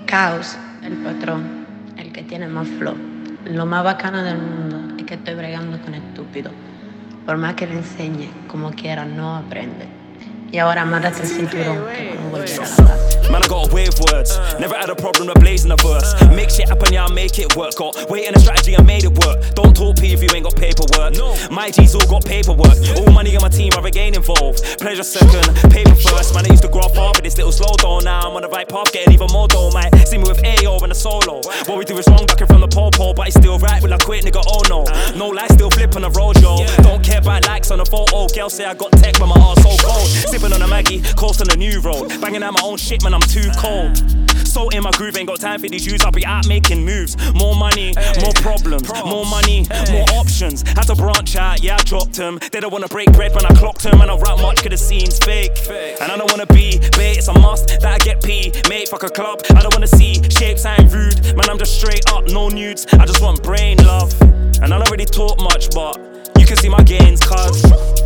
Caos, el patrón, el que tiene más flow. Lo más bacano del mundo es que estoy bregando con estúpido. Por más que le enseñe, como quiera, no aprende. Y ahora mándate el cinturón, que vamos a volver a la base. Man, I got away with words. Never had a problem with blazing a verse. Make shit happen, yeah, I make it work. Got weight and a strategy, I made it work. Don't talk P if you ain't got paperwork. My G's all got paperwork. All money in my team, I regain involved. Pleasure second, paper first. Man, I used to grow up hard with this little slow down. Now I'm on the right path, getting even more dough. Might see me with AO and a solo. What we do is wrong, ducking from the pole, but it's still right. Will I quit, nigga? Oh no. No lie, still flipping the road, yo. Don't care about likes on the photo. Girl say I got tech, but my heart's so cold. Sipping on a Maggie, coast on a new road. Banging out my own shit, man, I'm too cold. So in my groove, ain't got time for these Jews. I'll be out making moves. More money, more problems. More money, more options. Had to branch out, yeah, I dropped them. They don't wanna break bread when I clocked them. And I rap much, cause the scene's fake. And I don't wanna be bait, it's a must that I get P. Mate, fuck a club. I don't wanna see shapes, I ain't rude. Man, I'm just straight up, no nudes. I just want brain love. And I don't really talk much, but you can see my gains, cuz